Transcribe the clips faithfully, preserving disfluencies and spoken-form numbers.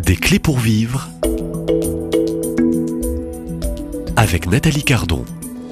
Des clés pour vivre avec Nathalie Cardon.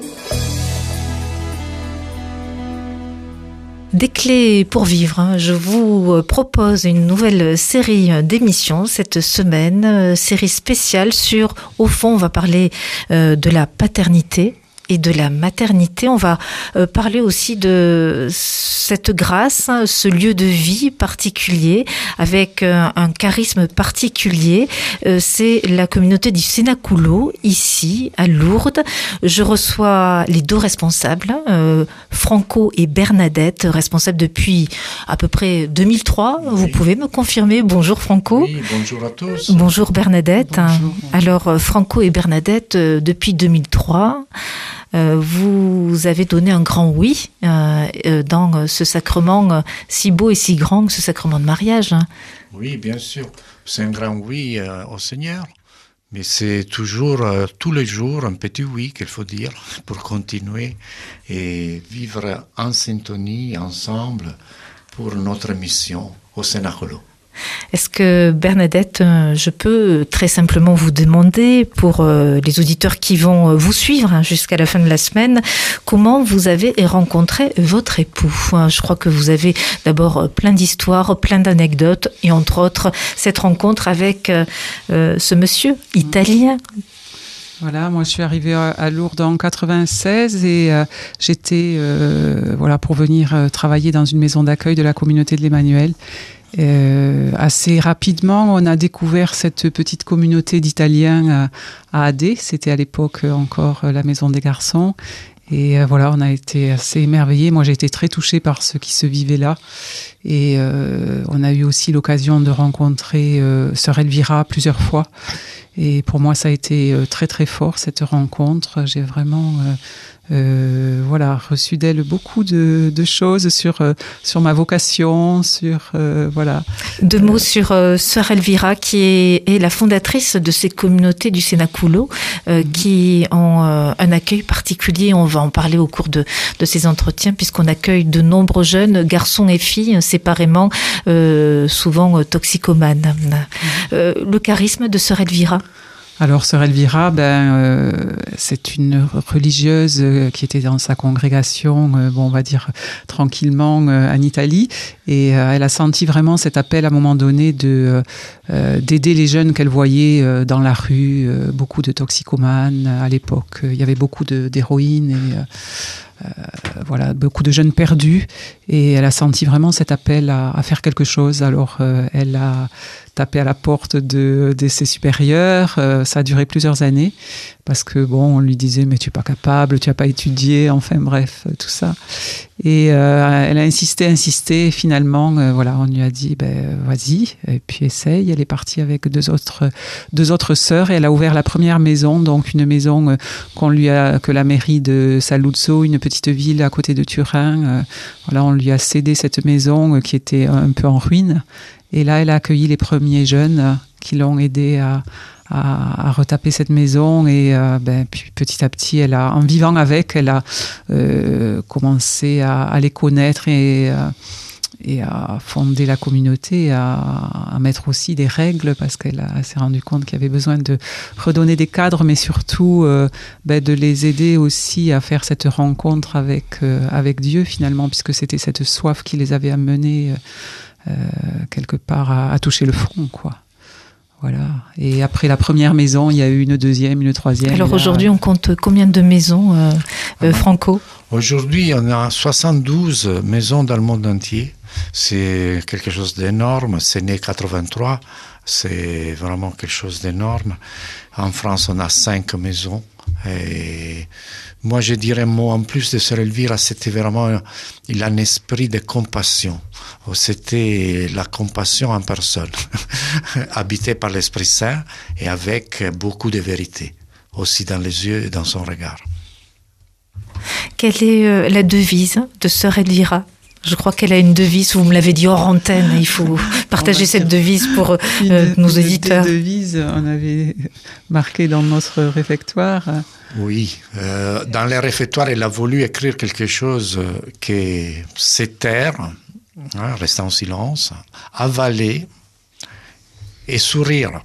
Des clés pour vivre, je vous propose une nouvelle série d'émissions cette semaine, série spéciale sur, au fond, on va parler de la paternité et de la maternité. On va parler aussi de cette grâce, ce lieu de vie particulier, avec un charisme particulier. C'est la communauté du Cenaculo, ici, à Lourdes. Je reçois les deux responsables, Franco et Bernadette, responsables depuis à peu près deux mille trois. Oui. Vous pouvez me confirmer? Bonjour Franco. Oui, bonjour à tous. Bonjour Bernadette. Bonjour. Alors Franco et Bernadette, depuis deux mille trois, Euh, vous avez donné un grand oui euh, dans ce sacrement euh, si beau et si grand que ce sacrement de mariage. Oui, bien sûr. C'est un grand oui euh, au Seigneur. Mais c'est toujours, euh, tous les jours, un petit oui qu'il faut dire pour continuer et vivre en syntonie, ensemble, pour notre mission au Cenaculo. Est-ce que Bernadette, je peux très simplement vous demander, pour les auditeurs qui vont vous suivre jusqu'à la fin de la semaine, comment vous avez rencontré votre époux? Je crois que vous avez d'abord plein d'histoires, plein d'anecdotes, et entre autres, cette rencontre avec euh, ce monsieur italien. Voilà, moi je suis arrivée à Lourdes en quatre-vingt-seize et euh, j'étais euh, voilà, pour venir euh, travailler dans une maison d'accueil de la communauté de l'Emmanuel. Euh, assez rapidement, on a découvert cette petite communauté d'Italiens à, à Adé. C'était à l'époque encore la maison des garçons. Et euh, voilà, on a été assez émerveillés. Moi, j'ai été très touchée par ce qui se vivait là. Et euh, on a eu aussi l'occasion de rencontrer euh, sœur Elvira plusieurs fois. Et pour moi, ça a été euh, très très fort, cette rencontre. J'ai vraiment euh, euh, voilà, reçu d'elle beaucoup de, de choses sur, euh, sur ma vocation, sur... Euh, voilà. Deux mots sur euh, sœur Elvira, qui est, est la fondatrice de cette communauté du Cenaculo, euh, mm-hmm. qui ont euh, un accueil particulier. On va en parler au cours de, de ces entretiens, puisqu'on accueille de nombreux jeunes, garçons et filles, séparément, euh, souvent euh, toxicomanes. Mm-hmm. Euh, le charisme de sœur Elvira? Alors, sœur Elvira, ben, euh, c'est une religieuse euh, qui était dans sa congrégation, euh, bon, on va dire tranquillement euh, en Italie, et euh, elle a senti vraiment cet appel à un moment donné de euh, d'aider les jeunes qu'elle voyait euh, dans la rue, euh, beaucoup de toxicomanes à l'époque. Il y avait beaucoup de, d'héroïnes et euh, Euh, voilà, beaucoup de jeunes perdus, et elle a senti vraiment cet appel à, à faire quelque chose. Alors euh, elle a tapé à la porte de, de ses supérieurs. Euh, ça a duré plusieurs années parce que bon, on lui disait mais tu es pas capable, tu as pas étudié, enfin bref, tout ça. Et euh, elle a insisté, insisté. Et finalement, euh, voilà, on lui a dit ben vas-y, et puis essaye. Elle est partie avec deux autres deux autres sœurs et elle a ouvert la première maison, donc une maison euh, qu'on lui a que la mairie de Saluzzo, une petite ville à côté de Turin. Euh, voilà, on lui a cédé cette maison euh, qui était un peu en ruine. Et là, elle a accueilli les premiers jeunes euh, qui l'ont aidé à, à, à retaper cette maison. Et euh, ben, puis petit à petit, elle a, en vivant avec, elle a euh, commencé à, à les connaître et, euh, et à fonder la communauté, à, à mettre aussi des règles, parce qu'elle a, s'est rendue compte qu'il y avait besoin de redonner des cadres, mais surtout euh, ben, de les aider aussi à faire cette rencontre avec, euh, avec Dieu, finalement, puisque c'était cette soif qui les avait amenés euh, quelque part à, à toucher le fond, quoi. Voilà. Et après la première maison, il y a eu une deuxième, une troisième. Alors là... aujourd'hui, on compte combien de maisons, euh, euh, Franco? Aujourd'hui, on a soixante-douze maisons dans le monde entier. C'est quelque chose d'énorme. C'est né quatre-vingt-trois. C'est vraiment quelque chose d'énorme. En France, on a cinq maisons. Et moi, je dirais un mot en plus de sœur Elvira, c'était vraiment, il a un esprit de compassion. C'était la compassion en personne, habitée par l'Esprit Saint et avec beaucoup de vérité, aussi dans les yeux et dans son regard. Quelle est euh, la devise de sœur Elvira? Je crois qu'elle a une devise, vous me l'avez dit hors antenne, il faut partager cette devise pour euh, une, nos une auditeurs. Une devise, on avait marqué dans notre réfectoire. Oui, euh, dans le réfectoire, elle a voulu écrire quelque chose que c'est taire, hein, rester en silence, avaler et sourire.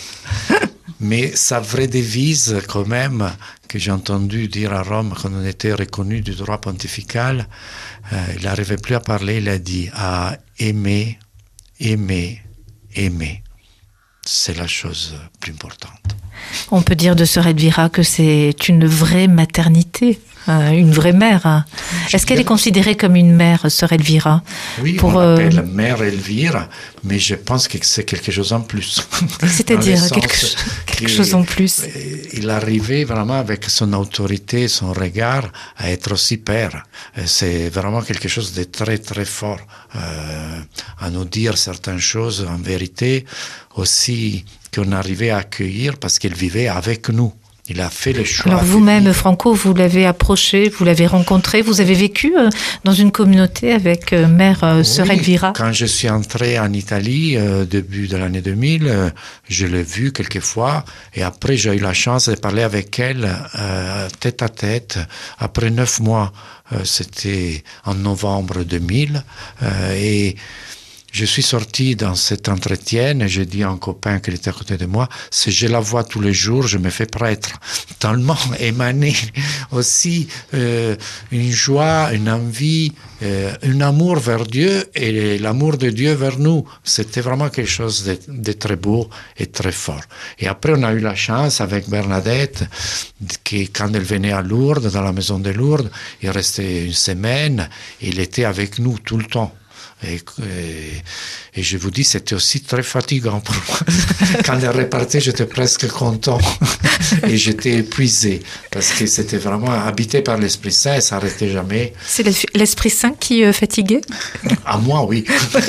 Mais sa vraie devise, quand même, que j'ai entendu dire à Rome quand on était reconnu du droit pontifical, euh, il n'arrivait plus à parler, il a dit à aimer, aimer, aimer. C'est la chose plus importante. On peut dire de Sœur Elvira que c'est une vraie maternité, euh, une vraie mère. Hein. Est-ce qu'elle est considérée comme une mère, Sœur Elvira? Oui, pour, on l'appelle euh... mère Elvira, mais je pense que c'est quelque chose en plus. C'est-à-dire quelque, quelque chose en plus. Il arrivait vraiment avec son autorité, son regard, à être aussi père. C'est vraiment quelque chose de très très fort, euh, à nous dire certaines choses en vérité, aussi qu'on arrivait à accueillir parce qu'il vivait avec nous. Il a fait le choix. Alors vous-même, Franco, vous l'avez approché, vous l'avez rencontré, vous avez vécu dans une communauté avec euh, Mère euh, Sœur oui, Elvira. Quand je suis entré en Italie, euh, début de l'année deux mille, euh, je l'ai vue quelques fois et après j'ai eu la chance de parler avec elle euh, tête à tête. Après neuf mois, euh, c'était en novembre deux mille euh, et je suis sorti dans cet entretien et j'ai dit à un copain qui était à côté de moi, si je la vois tous les jours, je me fais prêtre. Tellement émané aussi euh, une joie, une envie, euh, un amour vers Dieu et l'amour de Dieu vers nous. C'était vraiment quelque chose de, de très beau et très fort. Et après, on a eu la chance avec Bernadette, qui, quand elle venait à Lourdes, dans la maison de Lourdes, il restait une semaine, et il était avec nous tout le temps. Et, et, et je vous dis, c'était aussi très fatigant pour moi. Quand elle repartait, j'étais presque content et j'étais épuisé parce que c'était vraiment habité par l'Esprit Saint et ça n'arrêtait jamais. C'est l'Esprit Saint qui euh, fatiguait? À moi, oui.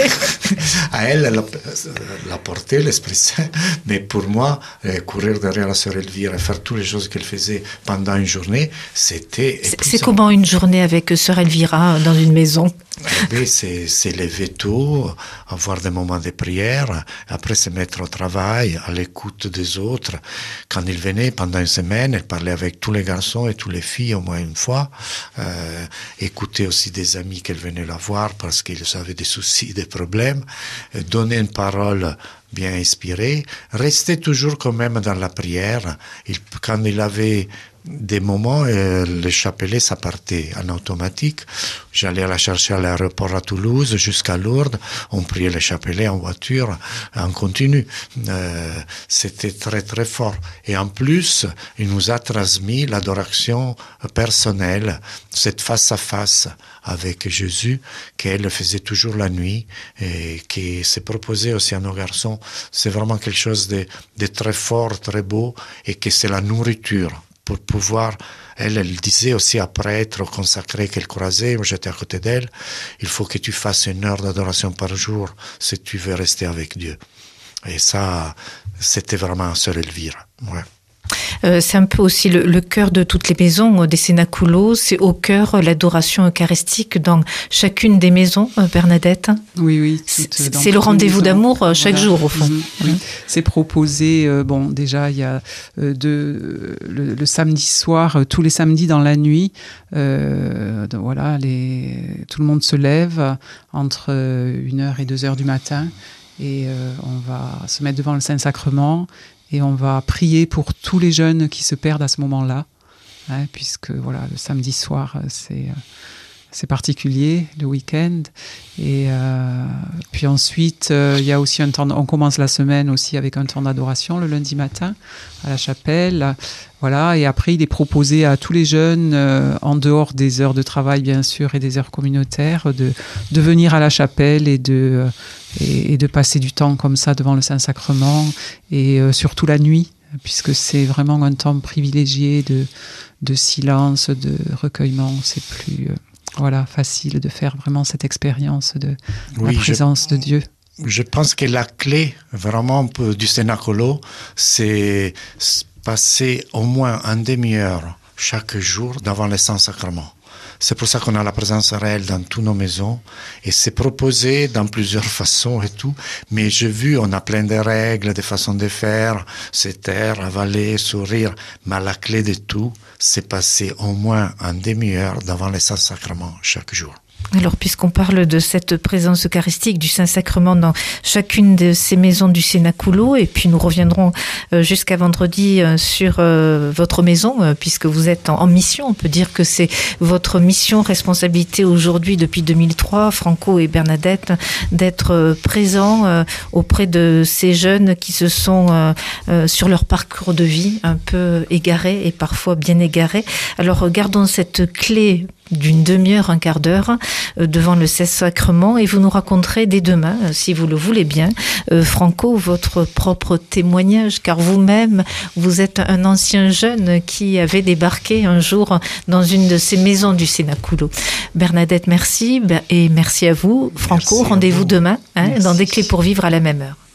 À elle, elle l'a porté, l'Esprit Saint, mais pour moi, euh, courir derrière la sœur Elvira et faire toutes les choses qu'elle faisait pendant une journée, c'était épuisant. C'est comment une journée avec sœur Elvira dans une maison? Eh c'est, c'est lever tôt, avoir des moments de prière, après se mettre au travail, à l'écoute des autres. Quand il venait pendant une semaine, elle parlait avec tous les garçons et toutes les filles au moins une fois, euh, écouter aussi des amis qu'elle venait la voir parce qu'ils avaient des soucis, des problèmes, donner une parole bien inspirée, rester toujours quand même dans la prière. Il, quand il avait des moments, euh, le chapelet, ça partait en automatique. J'allais la chercher à l'aéroport à Toulouse jusqu'à Lourdes. On priait le chapelet en voiture, en continu. Euh, c'était très, très fort. Et en plus, il nous a transmis l'adoration personnelle, cette face-à-face avec Jésus, qu'elle faisait toujours la nuit et qui s'est proposé aussi à nos garçons. C'est vraiment quelque chose de, de très fort, très beau et que c'est la nourriture. Pour pouvoir, elle, elle disait aussi à prêtre consacré qu'elle croisait, moi j'étais à côté d'elle, il faut que tu fasses une heure d'adoration par jour si tu veux rester avec Dieu. Et ça, c'était vraiment Sœur Elvira. Ouais. Euh, c'est un peu aussi le, le cœur de toutes les maisons des Cenaculos, c'est au cœur l'adoration eucharistique dans chacune des maisons, Bernadette. Oui, oui. C'est, c'est le rendez-vous d'amour chaque voilà. jour, au fond. Mmh, oui. C'est proposé, euh, bon, déjà, il y a euh, de, le, le samedi soir, euh, tous les samedis dans la nuit, euh, de, voilà, les, tout le monde se lève entre une heure et deux heures du matin et euh, on va se mettre devant le Saint-Sacrement. Et on va prier pour tous les jeunes qui se perdent à ce moment-là, hein, puisque voilà, le samedi soir, c'est, c'est particulier, le week-end. Et euh, puis ensuite, euh, il y a aussi un temps, on commence la semaine aussi avec un temps d'adoration le lundi matin à la chapelle. Voilà, et après, il est proposé à tous les jeunes, euh, en dehors des heures de travail, bien sûr, et des heures communautaires, de, de venir à la chapelle et de, euh, et, et de passer du temps comme ça devant le Saint-Sacrement, et euh, surtout la nuit, puisque c'est vraiment un temps privilégié de, de silence, de recueillement. C'est plus euh, voilà, facile de faire vraiment cette expérience de oui, la présence je... de Dieu. Je pense que la clé, vraiment, du Cenaculo, c'est passer au moins une demi-heure chaque jour devant le Saint-Sacrement. C'est pour ça qu'on a la présence réelle dans toutes nos maisons et c'est proposé dans plusieurs façons et tout. Mais j'ai vu, on a plein de règles, de façons de faire, se taire, avaler, sourire. Mais la clé de tout, c'est passer au moins une demi-heure devant le Saint-Sacrement chaque jour. Alors, puisqu'on parle de cette présence eucharistique du Saint-Sacrement dans chacune de ces maisons du Cenaculo, et puis nous reviendrons jusqu'à vendredi sur votre maison, puisque vous êtes en mission. On peut dire que c'est votre mission, responsabilité aujourd'hui depuis deux mille trois, Franco et Bernadette, d'être présents auprès de ces jeunes qui se sont sur leur parcours de vie un peu égarés et parfois bien égarés. Alors, gardons cette clé d'une demi-heure, un quart d'heure, euh, devant le Saint-Sacrement, et vous nous raconterez dès demain, euh, si vous le voulez bien, euh, Franco, votre propre témoignage, car vous-même, vous êtes un ancien jeune qui avait débarqué un jour dans une de ces maisons du Cenaculo. Bernadette, merci, et merci à vous. Franco, rendez-vous demain, hein, dans Des Clés pour vivre à la même heure.